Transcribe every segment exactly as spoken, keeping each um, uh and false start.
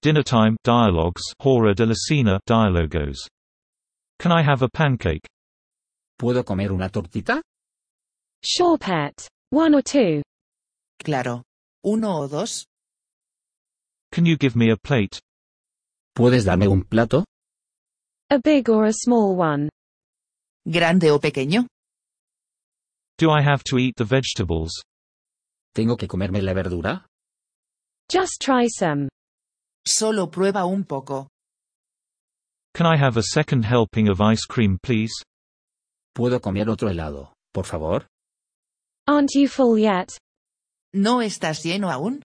Dinnertime dialogues, hora de la cena dialogos. Can I have a pancake? ¿Puedo comer una tortita? Sure, pet. One or two. Claro. Uno o dos. Can you give me a plate? ¿Puedes darme un plato? A big or a small one. Grande o pequeño. Do I have to eat the vegetables? ¿Tengo que comerme la verdura? Just try some. Solo prueba un poco. Can I have a second helping of ice cream, please? ¿Puedo comer otro helado, por favor? Aren't you full yet? ¿No estás lleno aún?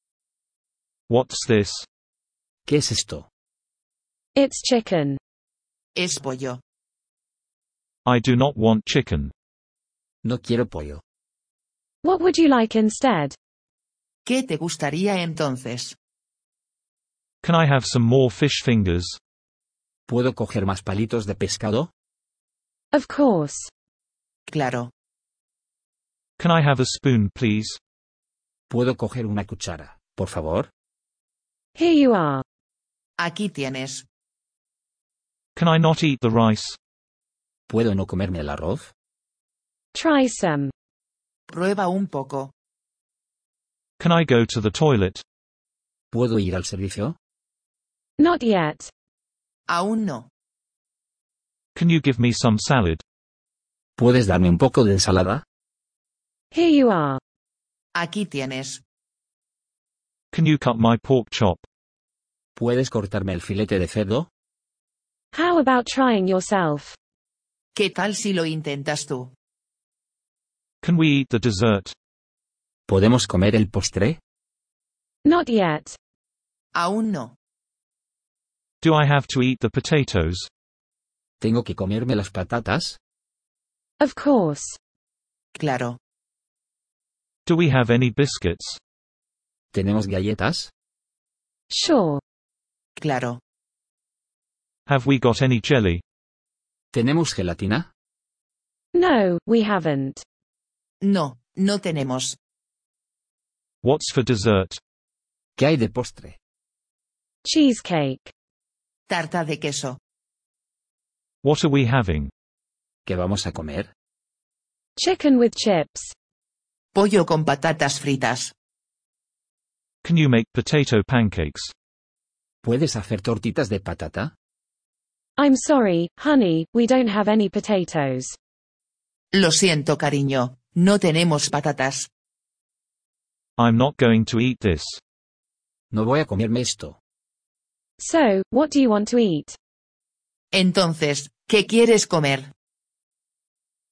What's this? ¿Qué es esto? It's chicken. Es pollo. I do not want chicken. No quiero pollo. What would you like instead? ¿Qué te gustaría entonces? Can I have some more fish fingers? ¿Puedo coger más palitos de pescado? Of course. Claro. Can I have a spoon, please? ¿Puedo coger una cuchara, por favor? Here you are. Aquí tienes. Can I not eat the rice? ¿Puedo no comerme el arroz? Try some. Prueba un poco. Can I go to the toilet? ¿Puedo ir al servicio? Not yet. Aún no. Can you give me some salad? ¿Puedes darme un poco de ensalada? Here you are. Aquí tienes. Can you cut my pork chop? ¿Puedes cortarme el filete de cerdo? How about trying yourself? ¿Qué tal si lo intentas tú? Can we eat the dessert? ¿Podemos comer el postre? Not yet. Aún no. Do I have to eat the potatoes? ¿Tengo que comerme las patatas? Of course. Claro. Do we have any biscuits? ¿Tenemos galletas? Sure. Claro. Have we got any jelly? ¿Tenemos gelatina? No, we haven't. No, no tenemos. What's for dessert? ¿Qué hay de postre? Cheesecake. Tarta de queso. What are we having? ¿Qué vamos a comer? Chicken with chips. Pollo con patatas fritas. Can you make potato pancakes? ¿Puedes hacer tortitas de patata? I'm sorry, honey, we don't have any potatoes. Lo siento, cariño. No tenemos patatas. I'm not going to eat this. No voy a comerme esto. So, what do you want to eat? Entonces, ¿qué quieres comer?